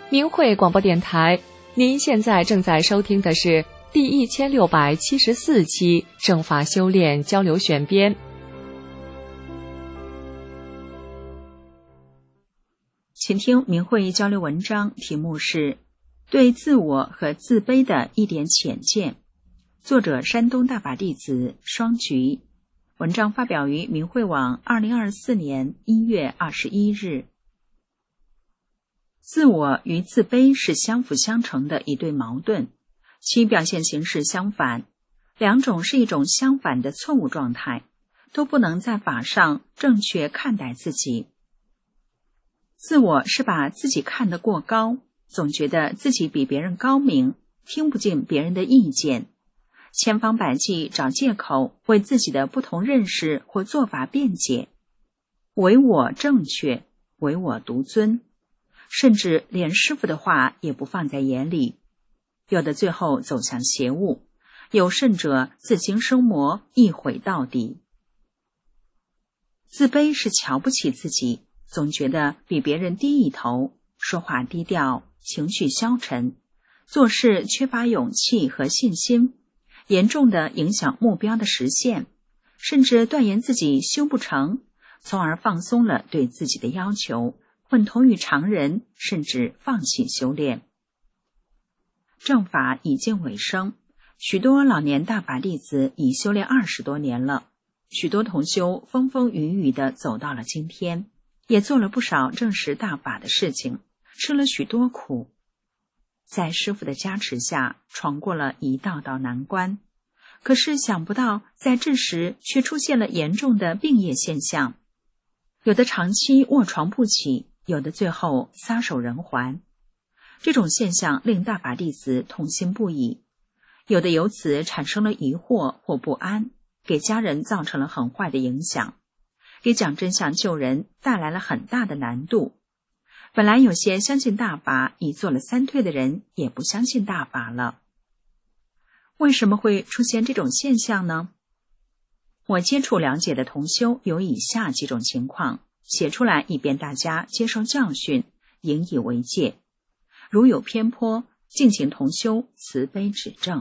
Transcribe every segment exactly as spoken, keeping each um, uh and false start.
明慧广播电台，您现在正在收听的是第一千六百七十四期正法修炼交流选编。 请听明慧交流文章，题目是对自我和自卑的一点浅见，作者山东大法弟子双菊，文章发表于明慧网二零二四年一月二十一日。自我与自卑是相辅相成的一对矛盾，其表现形式相反，两种是一种相反的错误状态，都不能在法上正确看待自己。自我是把自己看得过高，总觉得自己比别人高明，听不进别人的意见，千方百计找借口为自己的不同认识或做法辩解，唯我正确，唯我独尊，甚至连师父的话也不放在眼里，有的最后走向邪物，有甚者自经生魔，一毁到底。自卑是瞧不起自己，总觉得比别人低一头，说话低调，情绪消沉，做事缺乏勇气和信心，严重的影响目标的实现，甚至断言自己修不成，从而放松了对自己的要求，混同于常人，甚至放弃修炼。正法已近尾声，许多老年大法弟子已修炼二十多年了，许多同修风风雨雨地走到了今天，也做了不少证实大法的事情，吃了许多苦，在师父的加持下闯过了一道道难关，可是想不到在这时却出现了严重的病业现象，有的长期卧床不起，有的最后撒手人寰。这种现象令大法弟子痛心不已，有的由此产生了疑惑或不安，给家人造成了很坏的影响，给讲真相救人带来了很大的难度。本来有些相信大法已做了三退的人，也不相信大法了。为什么会出现这种现象呢？我接触了解的同修有以下几种情况，写出来以便大家接受教训，引以为戒。如有偏颇，敬请同修慈悲指正。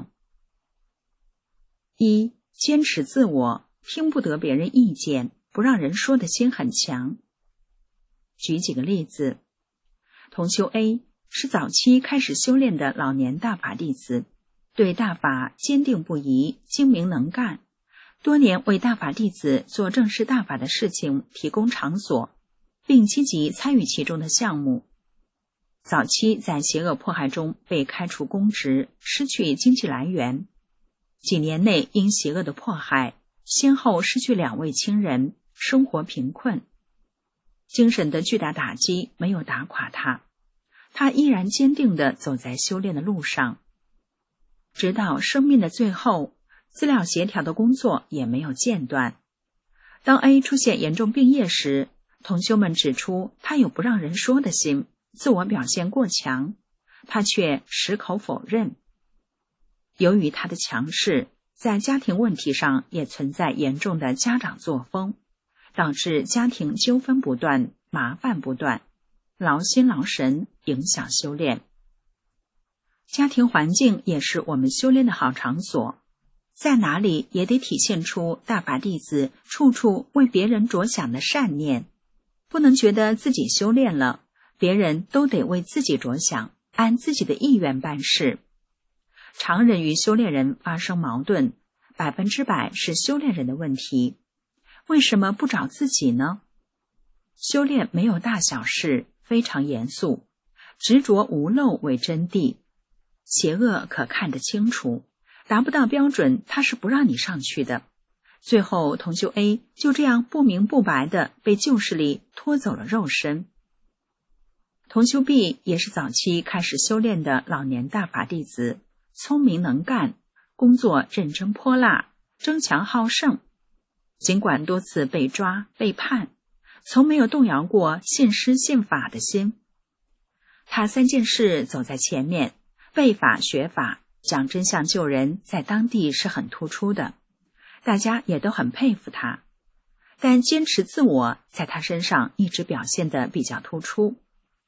一、坚持自我，听不得别人意见，不让人说的心很强。举几个例子。同修 A 是早期开始修炼的老年大法弟子，对大法坚定不移，精明能干，多年为大法弟子做正式大法的事情提供场所，并积极参与其中的项目。早期在邪恶迫害中被开除公职，失去经济来源，几年内因邪恶的迫害，先后失去两位亲人，生活贫困。精神的巨大打击没有打垮他，他依然坚定地走在修炼的路上。直到生命的最后，资料协调的工作也没有间断。当 A 出现严重病业时，同修们指出他有不让人说的心，自我表现过强，他却矢口否认。由于他的强势，在家庭问题上也存在严重的家长作风，导致家庭纠纷不断，麻烦不断，劳心劳神，影响修炼。家庭环境也是我们修炼的好场所，在哪里也得体现出大法弟子处处为别人着想的善念，不能觉得自己修炼了，别人都得为自己着想，按自己的意愿办事。常人与修炼人发生矛盾，百分之百是修炼人的问题。为什么不找自己呢？修炼没有大小事，非常严肃，执着无漏为真谛。邪恶可看得清楚，达不到标准，他是不让你上去的。最后同修 A 就这样不明不白地被旧势力拖走了肉身。同修 B 也是早期开始修炼的老年大法弟子，聪明能干，工作认真泼辣，争强好胜。尽管多次被抓被判，从没有动摇过信师信法的心。他三件事走在前面，背法学法，讲真相救人，在当地是很突出的，大家也都很佩服他。但坚持自我在他身上一直表现得比较突出。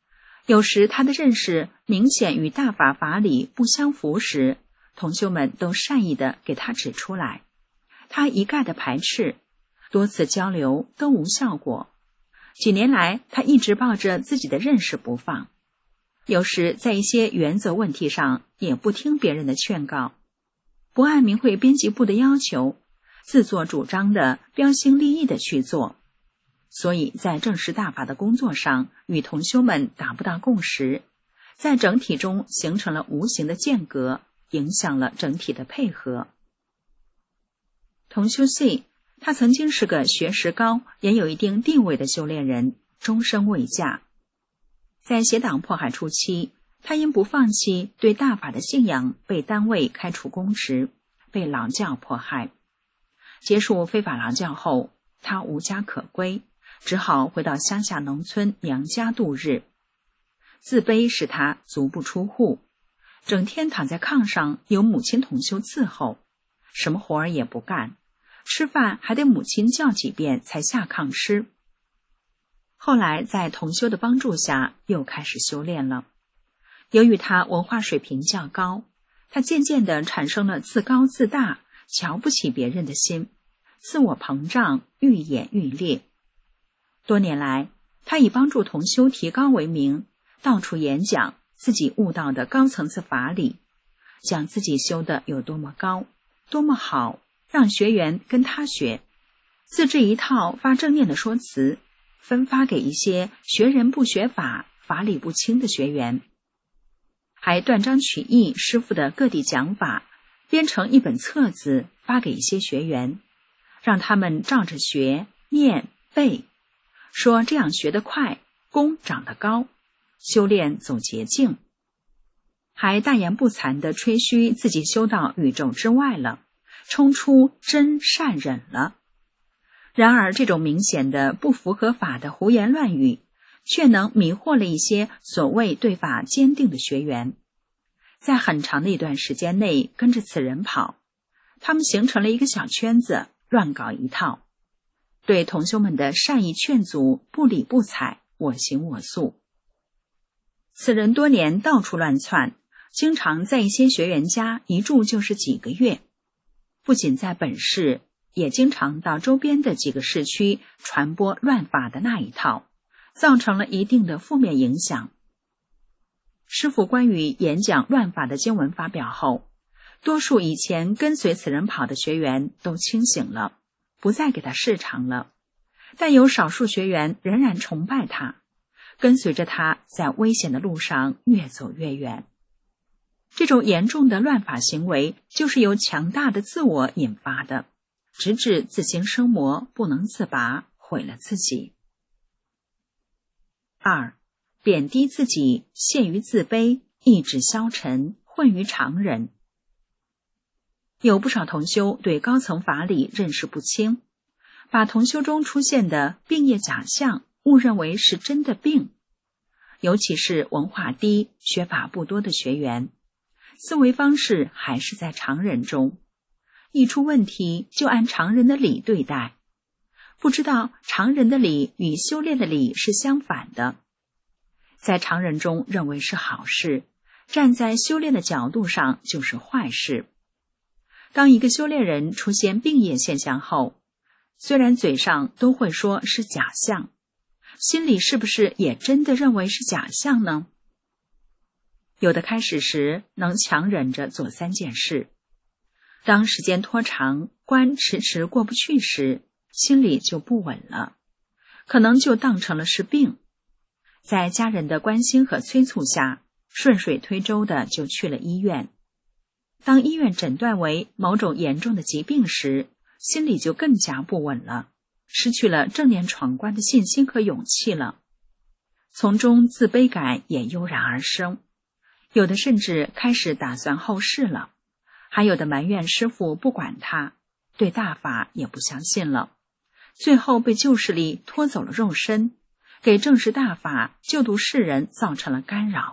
有时他的认识明显与大法法理不相符时，同修们都善意地给他指出来，他一概的排斥，多次交流都无效果。几年来，他一直抱着自己的认识不放，有时在一些原则问题上也不听别人的劝告，不按明慧编辑部的要求，自作主张的标新立异的去做，所以在正式大法的工作上与同修们达不到共识，在整体中形成了无形的间隔，影响了整体的配合。同修 C， 他曾经是个学识高也有一定地位的修炼人，终身未嫁。在邪党迫害初期，他因不放弃对大法的信仰，被单位开除公职，被劳教迫害。结束非法劳教后，他无家可归，只好回到乡下农村娘家度日。自卑使他足不出户，整天躺在炕上，由母亲同修伺候，什么活儿也不干，吃饭还得母亲叫几遍才下炕吃。后来在同修的帮助下，又开始修炼了。由于他文化水平较高，他渐渐地产生了自高自大、瞧不起别人的心，自我膨胀愈演愈烈。多年来，他以帮助同修提高为名，到处演讲自己悟到的高层次法理，讲自己修的有多么高，多么好，让学员跟他学，自制一套发正念的说辞，分发给一些学人不学法、法理不清的学员，还断章取义师父的各地讲法，编成一本册子发给一些学员，让他们照着学、念、背，说这样学得快，功长得高，修炼走捷径。还大言不惭地吹嘘自己修到宇宙之外了，冲出真善忍了。然而这种明显的不符合法的胡言乱语，却能迷惑了一些所谓对法坚定的学员，在很长的一段时间内跟着此人跑，他们形成了一个小圈子，乱搞一套，对同修们的善意劝阻不理不睬，我行我素。此人多年到处乱窜，经常在一些学员家一住就是几个月，不仅在本市，也经常到周边的几个市区传播乱法的那一套，造成了一定的负面影响。师父关于演讲乱法的经文发表后，多数以前跟随此人跑的学员都清醒了，不再给他市场了，但有少数学员仍然崇拜他，跟随着他在危险的路上越走越远。这种严重的乱法行为就是由强大的自我引发的，直至自行生魔，不能自拔，毁了自己。二、贬低自己，陷于自卑，意志消沉，混于常人。有不少同修对高层法理认识不清，把同修中出现的病业假象误认为是真的病，尤其是文化低、学法不多的学员，思维方式还是在常人中，一出问题就按常人的理对待，不知道常人的理与修炼的理是相反的，在常人中认为是好事，站在修炼的角度上就是坏事。当一个修炼人出现病业现象后，虽然嘴上都会说是假象，心里是不是也真的认为是假象呢？有的开始时能强忍着做三件事，当时间拖长，关迟迟过不去时，心里就不稳了，可能就当成了是病，在家人的关心和催促下，顺水推舟的就去了医院。当医院诊断为某种严重的疾病时，心里就更加不稳了，失去了正念闯关的信心和勇气了，从中自卑感也油然而生，有的甚至开始打算后事了，还有的埋怨师父不管他，对大法也不相信了，最后被旧势力拖走了肉身，给正式大法救度世人造成了干扰。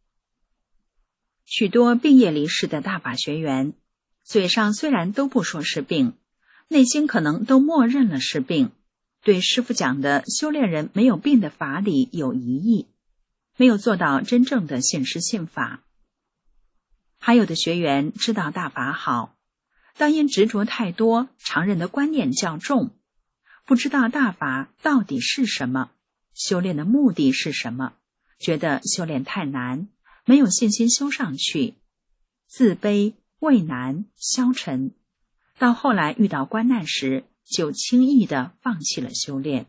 许多病业离世的大法学员，嘴上虽然都不说是病，内心可能都默认了是病，对师父讲的修炼人没有病的法理有疑义， 没有做到真正的信师信法。还有的学员知道大法好，但因执着太多，常人的观念较重，不知道大法到底是什么，修炼的目的是什么，觉得修炼太难，没有信心修上去，自卑、畏难、消沉，到后来遇到关难时，就轻易地放弃了修炼。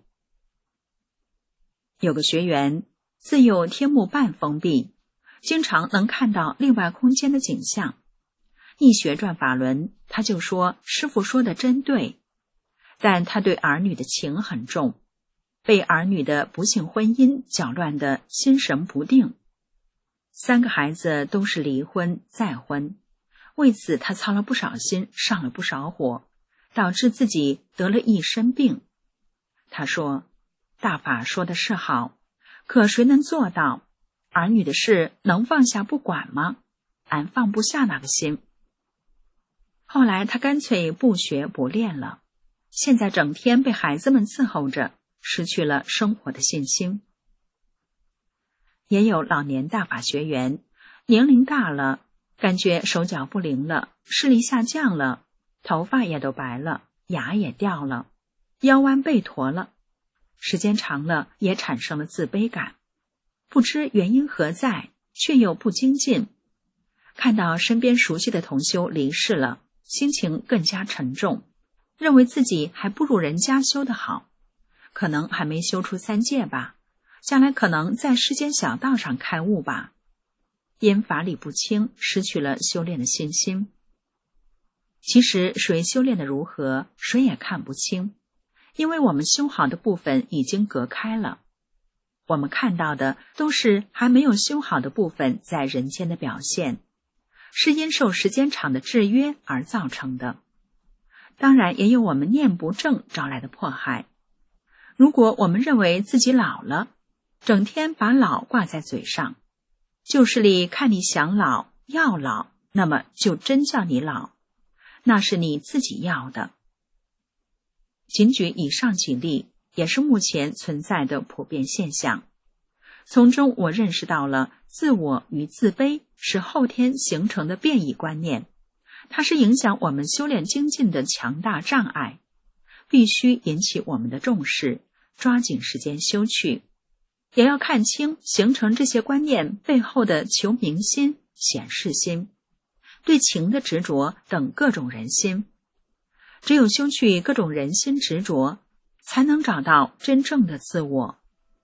有个学员自幼天目半封闭，经常能看到另外空间的景象，一学转法轮，他就说师父说的真对，但他对儿女的情很重，被儿女的不幸婚姻搅乱得心神不定。三个孩子都是离婚再婚，为此他操了不少心，上了不少火，导致自己得了一身病。他说，大法说的是好，可谁能做到？儿女的事能放下不管吗？俺放不下那个心。后来他干脆不学不练了，现在整天被孩子们伺候着，失去了生活的信心。也有老年大法学员，年龄大了，感觉手脚不灵了，视力下降了，头发也都白了，牙也掉了，腰弯背驼了，时间长了也产生了自卑感，不知原因何在，却又不精进。看到身边熟悉的同修离世了，心情更加沉重，认为自己还不如人家修得好，可能还没修出三界吧，将来可能在世间小道上开悟吧。因法理不清，失去了修炼的信心。其实谁修炼的如何，谁也看不清，因为我们修好的部分已经隔开了，我们看到的都是还没有修好的部分在人间的表现，是因受时间长的制约而造成的。当然也有我们念不正招来的迫害。如果我们认为自己老了，整天把老挂在嘴上，旧势力看你想老要老，那么就真叫你老，那是你自己要的。仅举以上几例，也是目前存在的普遍现象。从中我认识到了自我与自卑是后天形成的变异观念，它是影响我们修炼精进的强大障碍，必须引起我们的重视，抓紧时间修去。也要看清形成这些观念背后的求名心、显示心、对情的执着等各种人心。只有修去各种人心执着，才能找到真正的自我。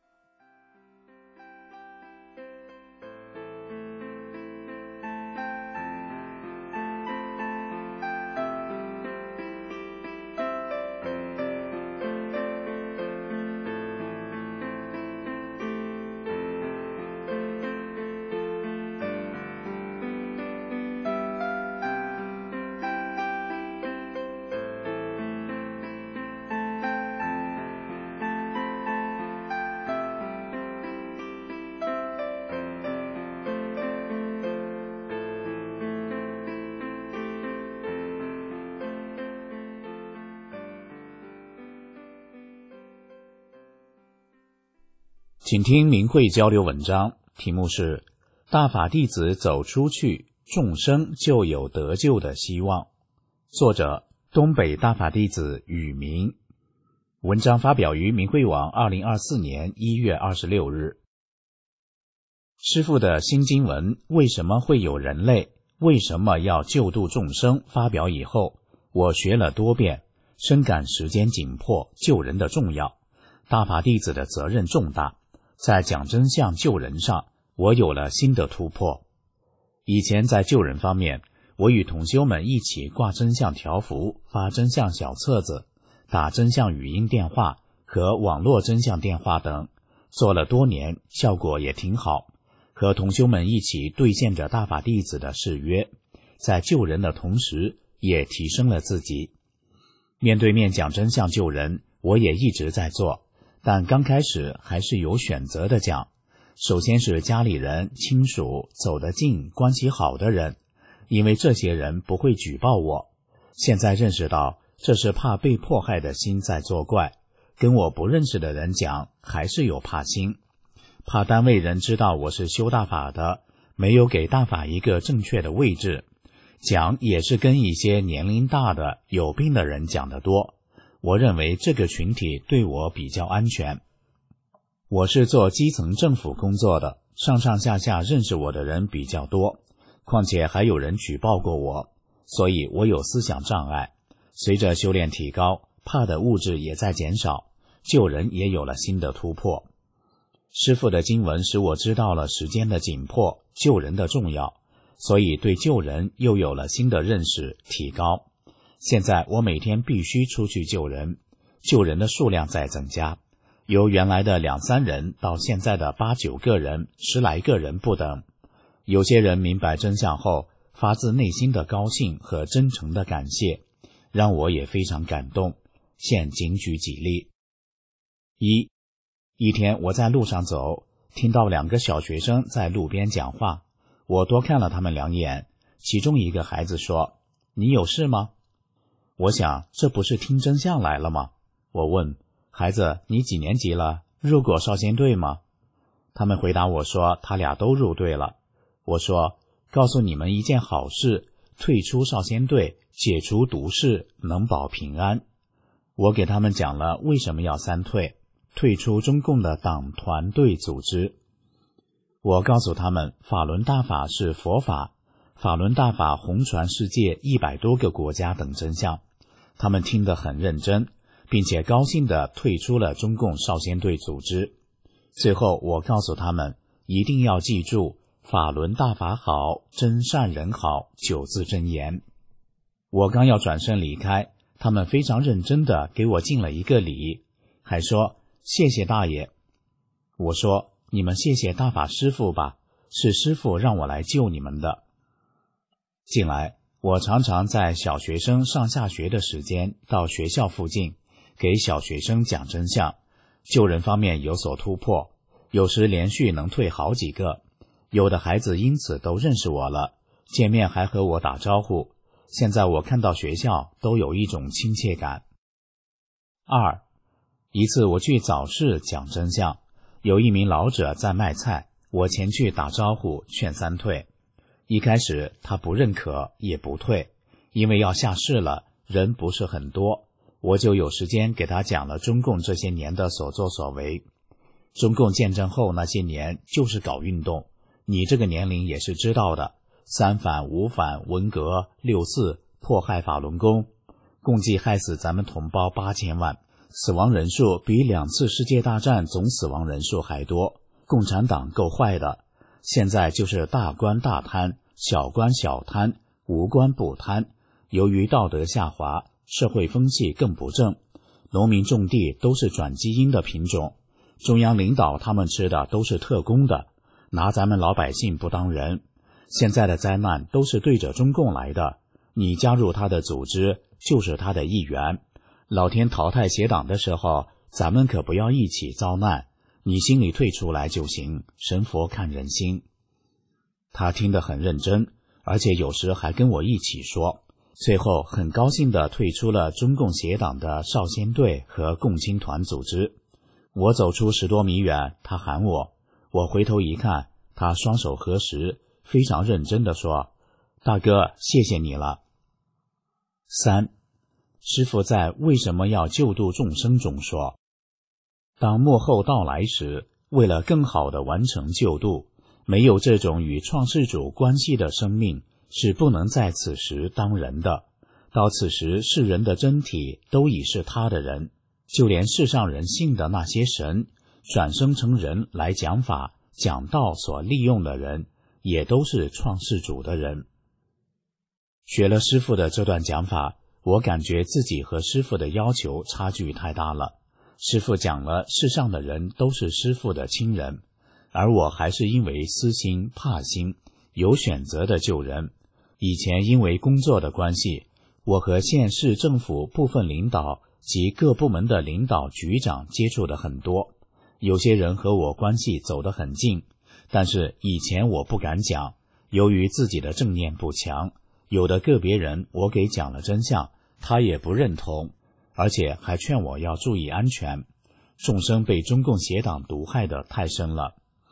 请听明慧交流文章，题目是大法弟子走出去，众生就有得救的希望。作者东北大法弟子宇明。文章发表于明慧网二零二四年一月二十六日。师父的新经文为什么会有人类，为什么要救度众生发表以后，我学了多遍，深感时间紧迫，救人的重要，大法弟子的责任重大。在讲真相救人上，我有了新的突破。以前在救人方面，我与同修们一起挂真相条幅，发真相小册子，打真相语音电话和网络真相电话等，做了多年，效果也挺好。和同修们一起兑现着大法弟子的誓约，在救人的同时，也提升了自己。面对面讲真相救人，我也一直在做。但刚开始还是有选择的讲，首先是家里人、亲属、走得近、关系好的人，因为这些人不会举报我。现在认识到，这是怕被迫害的心在作怪，跟我不认识的人讲，还是有怕心。 怕单位人知道我是修大法的，没有给大法一个正确的位置，讲也是跟一些年龄大的有病的人讲得多。我认为这个群体对我比较安全。我是做基层政府工作的，上上下下认识我的人比较多，况且还有人举报过我，所以我有思想障碍。随着修炼提高，怕的物质也在减少，救人也有了新的突破。师父的经文使我知道了时间的紧迫，救人的重要，所以对救人又有了新的认识提高。现在我每天必须出去救人，救人的数量在增加，由原来的两三人到现在的八九个人、十来个人不等。有些人明白真相后，发自内心的高兴和真诚的感谢，让我也非常感动。现仅举几例。一，一天我在路上走，听到两个小学生在路边讲话，我多看了他们两眼。其中一个孩子说：“你有事吗？”我想这不是听真相来了吗？我问孩子：“你几年级了？入过少先队吗？”他们回答我说他俩都入队了。我说：“告诉你们一件好事，退出少先队，解除毒誓，能保平安。”我给他们讲了为什么要三退，退出中共的党团队组织。我告诉他们法轮大法是佛法，法轮大法红传世界一百多个国家等真相。他们听得很认真，并且高兴地退出了中共少先队组织。最后我告诉他们一定要记住法轮大法好，真善人好九字真言。我刚要转身离开，他们非常认真地给我敬了一个礼，还说谢谢大爷。我说你们谢谢大法师父吧，是师父让我来救你们的。近来我常常在小学生上下学的时间到学校附近给小学生讲真相，救人方面有所突破，有时连续能退好几个，有的孩子因此都认识我了，见面还和我打招呼。现在我看到学校都有一种亲切感。二，一次我去早市讲真相，有一名老者在卖菜，我前去打招呼劝三退。一开始他不认可也不退，因为要下市了，人不是很多，我就有时间给他讲了中共这些年的所作所为。中共建政后那些年就是搞运动，你这个年龄也是知道的，三反五反文革六四迫害法轮功，共计害死咱们同胞八千万，死亡人数比两次世界大战总死亡人数还多。共产党够坏的，现在就是大官大贪，小官小贪，无官不贪。由于道德下滑，社会风气更不正，农民种地都是转基因的品种，中央领导他们吃的都是特供的，拿咱们老百姓不当人。现在的灾难都是对着中共来的，你加入他的组织就是他的一员。老天淘汰邪党的时候，咱们可不要一起遭难，你心里退出来就行，神佛看人心。他听得很认真，而且有时还跟我一起说，最后很高兴地退出了中共邪党的少先队和共青团组织。我走出十多米远，他喊我，我回头一看，他双手合十，非常认真地说：“大哥，谢谢你了。”三，师父在为什么要救度众生中说，当末后到来时，为了更好地完成救度，没有这种与创世主关系的生命是不能在此时当人的。到此时世人的真体都已是他的人，就连世上人信的那些神，转生成人来讲法讲道所利用的人，也都是创世主的人。学了师父的这段讲法，我感觉自己和师父的要求差距太大了。师父讲了世上的人都是师父的亲人，而我还是因为私心怕心有选择的救人。以前因为工作的关系，我和县市政府部分领导及各部门的领导局长接触的很多，有些人和我关系走得很近，但是以前我不敢讲，由于自己的正念不强，有的个别人我给讲了真相，他也不认同，而且还劝我要注意安全。众生被中共邪党毒害的太深了，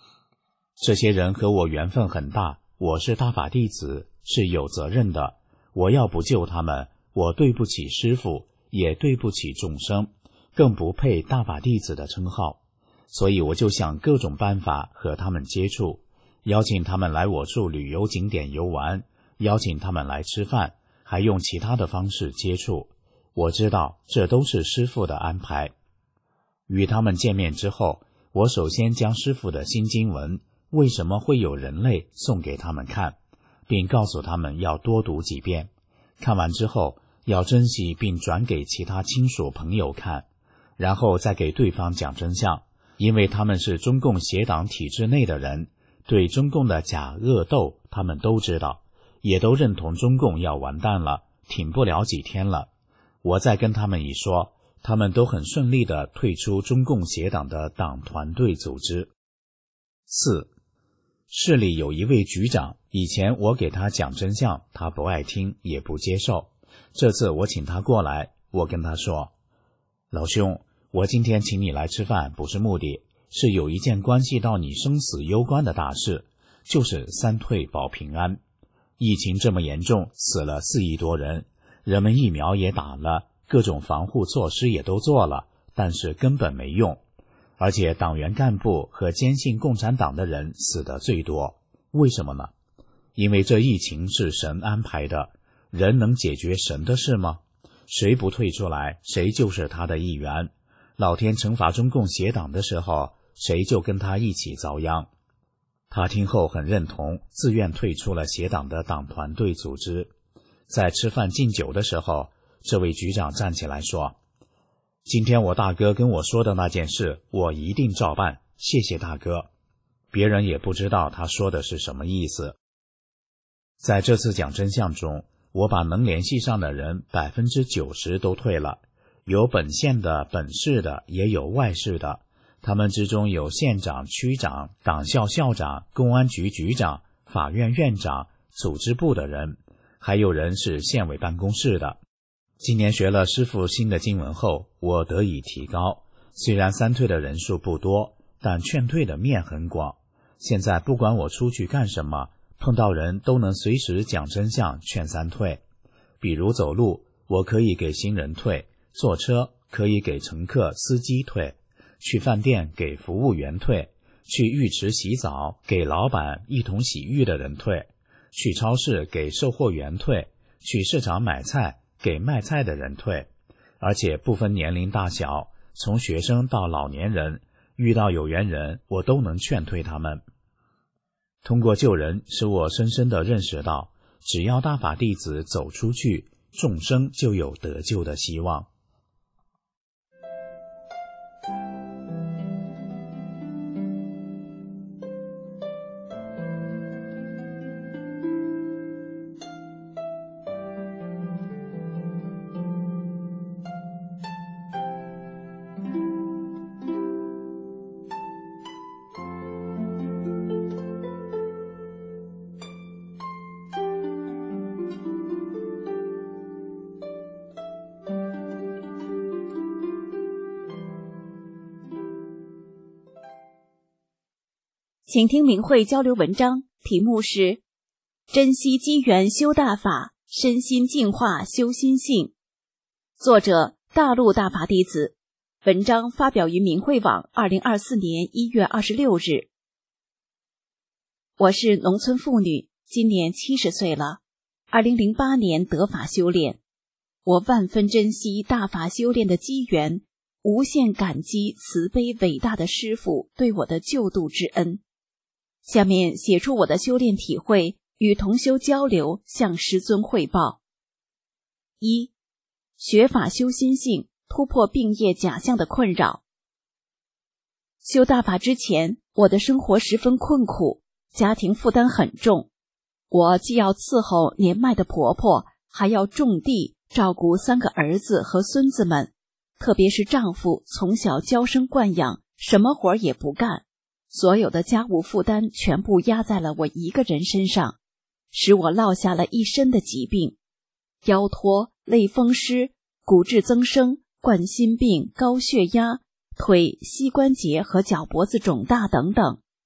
这些人和我缘分很大，我是大法弟子，是有责任的。我要不救他们，我对不起师父，也对不起众生，更不配大法弟子的称号。所以我就想各种办法和他们接触，邀请他们来我处旅游景点游玩，邀请他们来吃饭，还用其他的方式接触。我知道这都是师父的安排。与他们见面之后，我首先将师父的新经文为什么会有人类送给他们看，并告诉他们要多读几遍，看完之后要珍惜并转给其他亲属朋友看，然后再给对方讲真相，因为他们是中共邪党体制内的人，对中共的假恶斗他们都知道，也都认同中共要完蛋了，挺不了几天了。我再跟他们一说，他们都很顺利地退出中共邪党的党团队组织。四，市里有一位局长，以前我给他讲真相，他不爱听也不接受。这次我请他过来，我跟他说，老兄，我今天请你来吃饭不是目的，是有一件关系到你生死攸关的大事，就是三退保平安。疫情这么严重，死了四亿多人，人们疫苗也打了，各种防护措施也都做了，但是根本没用。而且党员干部和坚信共产党的人死得最多。为什么呢？因为这疫情是神安排的，人能解决神的事吗？谁不退出来，谁就是他的一员。老天惩罚中共邪党的时候，谁就跟他一起遭殃。他听后很认同，自愿退出了邪党的党团队组织。在吃饭敬酒的时候，这位局长站起来说，今天我大哥跟我说的那件事，我一定照办，谢谢大哥。别人也不知道他说的是什么意思。在这次讲真相中，我把能联系上的人 百分之九十 都退了，有本县的、本市的，也有外市的。他们之中有县长、区长、党校校长、公安局局长、法院院长、组织部的人，还有人是县委办公室的。今年学了师父新的经文后，我得以提高，虽然三退的人数不多，但劝退的面很广。现在不管我出去干什么，碰到人都能随时讲真相劝三退。比如走路，我可以给行人退；坐车可以给乘客司机退；去饭店给服务员退；去浴池洗澡给老板一同洗浴的人退；去超市给售货员退；去市场买菜给卖菜的人退。而且不分年龄大小，从学生到老年人，遇到有缘人我都能劝退他们。通过救人，使我深深地认识到，只要大法弟子走出去，众生就有得救的希望。 请听明慧交流文章，题目是珍惜机缘修大法，身心净化修心性。作者大陆大法弟子，文章发表于明慧网二零二四年一月二十六日。我是农村妇女，今年七十岁了，二零零八年得法修炼。我万分珍惜大法修炼的机缘，无限感激慈悲伟大的师父对我的救度之恩。下面写出我的修炼体会，与同修交流，向师尊汇报。一、学法修心性，突破病业假象的困扰。修大法之前，我的生活十分困苦，家庭负担很重。我既要伺候年迈的婆婆，还要种地，照顾三个儿子和孙子们，特别是丈夫从小娇生惯养，什么活也不干。所有的家务负担全部压在了我一个人身上，使我落下了一身的疾病，腰托、类风湿、骨质增生、冠心病、高血压、腿、膝关节和脚脖子肿大等等。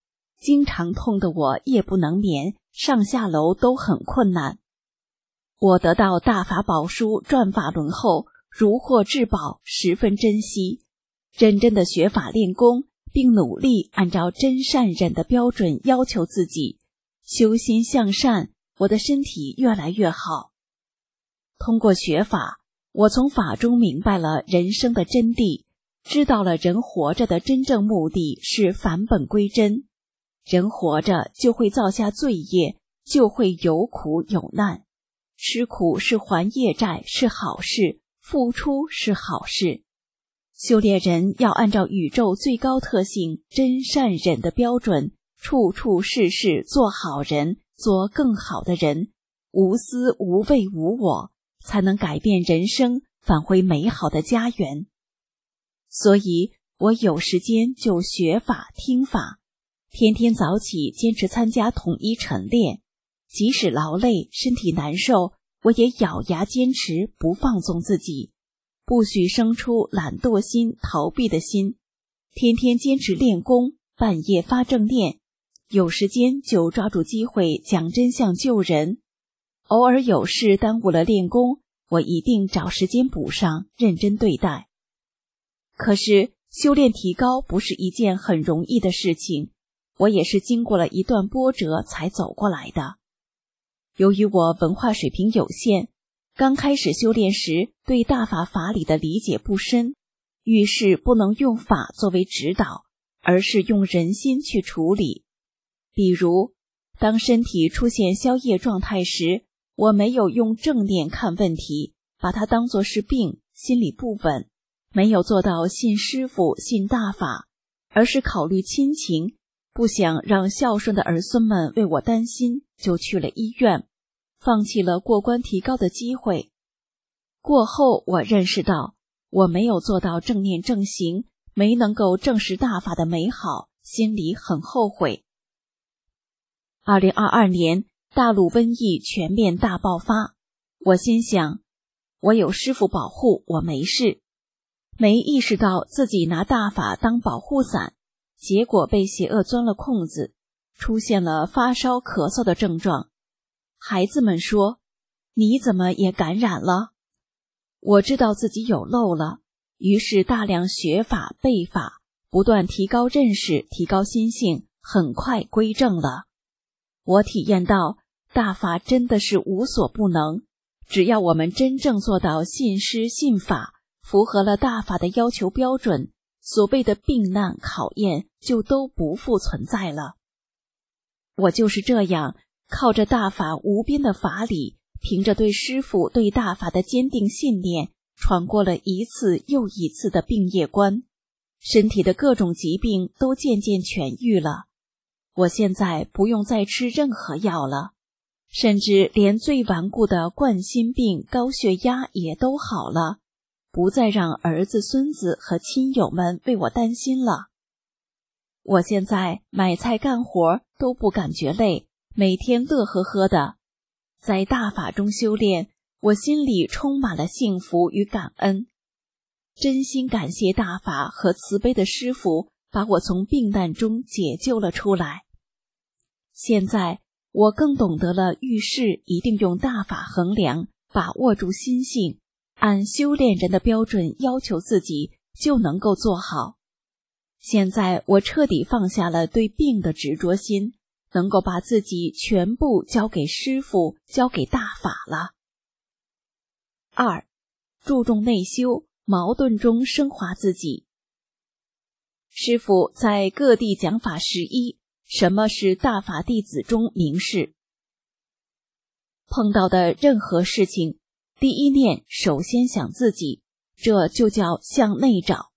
经常痛得我夜不能眠，上下楼都很困难。我得到大法宝书转法轮后，如获至宝，十分珍惜，认真的学法练功，并努力按照真善忍的标准要求自己，修心向善，我的身体越来越好。通过学法，我从法中明白了人生的真谛，知道了人活着的真正目的是返本归真。人活着就会造下罪业，就会有苦有难。吃苦是还业债，是好事，付出是好事。修炼人要按照宇宙最高特性真善忍的标准，处处事事做好人，做更好的人，无私无畏无我，才能改变人生，返回美好的家园。所以我有时间就学法听法，天天早起坚持参加统一晨练，即使劳累身体难受，我也咬牙坚持不放纵自己，不许生出懒惰心逃避的心，天天坚持练功，半夜发正念，有时间就抓住机会讲真相救人。偶尔有事耽误了练功，我一定找时间补上，认真对待。可是修炼提高不是一件很容易的事情，我也是经过了一段波折才走过来的。由于我文化水平有限，刚开始修炼时对大法法理的理解不深，遇事不能用法作为指导，而是用人心去处理。比如当身体出现消业状态时，我没有用正念看问题，把它当作是病，心里不稳，没有做到信师父信大法，而是考虑亲情，不想让孝顺的儿孙们为我担心，就去了医院，放弃了过关提高的机会。过后我认识到，我没有做到正念正行，没能够证实大法的美好，心里很后悔。二零二二年大陆瘟疫全面大爆发，我心想，我有师父保护，我没事。没意识到自己拿大法当保护伞，结果被邪恶钻了空子，出现了发烧咳嗽的症状。孩子们说，你怎么也感染了？我知道自己有漏了，于是大量学法背法，不断提高认识，提高心性，很快归正了。我体验到大法真的是无所不能，只要我们真正做到信师信法，符合了大法的要求标准，所谓的病难考验就都不复存在了。我就是这样靠着大法无边的法理，凭着对师父对大法的坚定信念，闯过了一次又一次的病业关，身体的各种疾病都渐渐痊愈了。我现在不用再吃任何药了，甚至连最顽固的冠心病、高血压也都好了，不再让儿子、孙子和亲友们为我担心了。我现在买菜干活都不感觉累，每天乐呵呵的。在大法中修炼，我心里充满了幸福与感恩，真心感谢大法和慈悲的师父把我从病难中解救了出来。现在我更懂得了遇事一定用大法衡量，把握住心性，按修炼人的标准要求自己，就能够做好。现在我彻底放下了对病的执着心，能够把自己全部交给师父，交给大法了。二，注重内修，矛盾中升华自己。师父在各地讲法十一，什么是大法弟子中明示。碰到的任何事情，第一念首先想自己，这就叫向内找。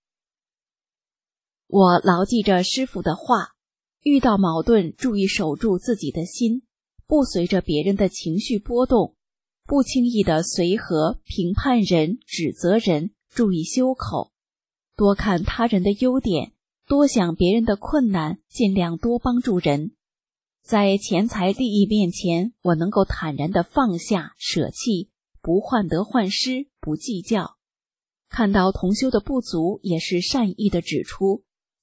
我牢记着师父的话，遇到矛盾注意守住自己的心，不随着别人的情绪波动，不轻易的随和评判人、指责人，注意修口，多看他人的优点，多想别人的困难，尽量多帮助人。在钱财利益面前，我能够坦然地放下舍弃，不患得患失，不计较。看到同修的不足，也是善意地指出，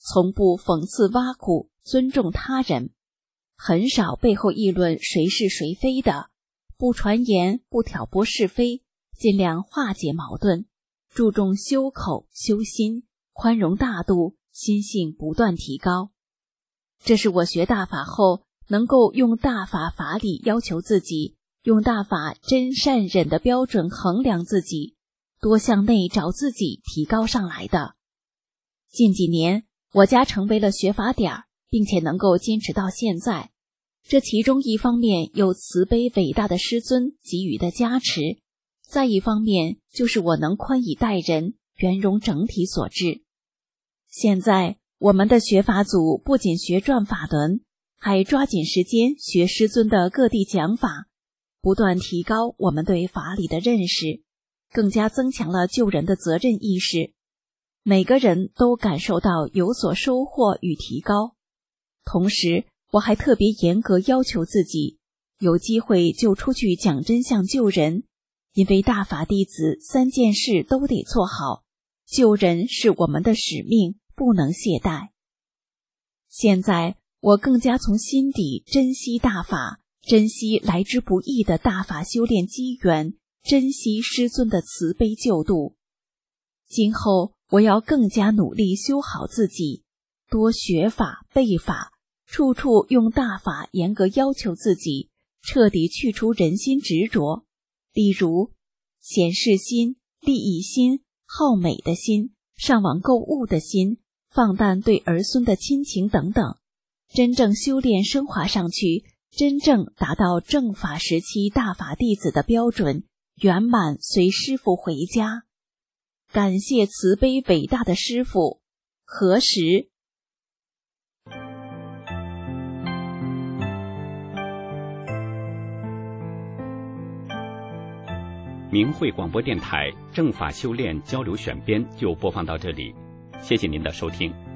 从不讽刺挖苦，尊重他人，很少背后议论谁是谁非的，不传言，不挑拨是非，尽量化解矛盾，注重修口修心，宽容大度，心性不断提高。这是我学大法后能够用大法法理要求自己，用大法真善忍的标准衡量自己，多向内找自己提高上来的。近几年我家成为了学法点儿，并且能够坚持到现在，这其中一方面有慈悲伟大的师尊给予的加持，再一方面就是我能宽以待人，圆融整体所致。现在我们的学法组不仅学转法轮，还抓紧时间学师尊的各地讲法，不断提高我们对法理的认识，更加增强了救人的责任意识。每个人都感受到有所收获与提高。同时我还特别严格要求自己，有机会就出去讲真相救人，因为大法弟子三件事都得做好，救人是我们的使命，不能懈怠。现在我更加从心底珍惜大法，珍惜来之不易的大法修炼机缘，珍惜师尊的慈悲救度。今后我要更加努力修好自己，多学法背法，处处用大法严格要求自己，彻底去除人心执着，例如显示心、利益心、好美的心、上网购物的心、放淡对儿孙的亲情等等，真正修炼升华上去，真正达到正法时期大法弟子的标准，圆满随师父回家。感谢慈悲伟大的师父。何时？ 明慧广播电台正法修炼交流选编就播放到这里，谢谢您的收听。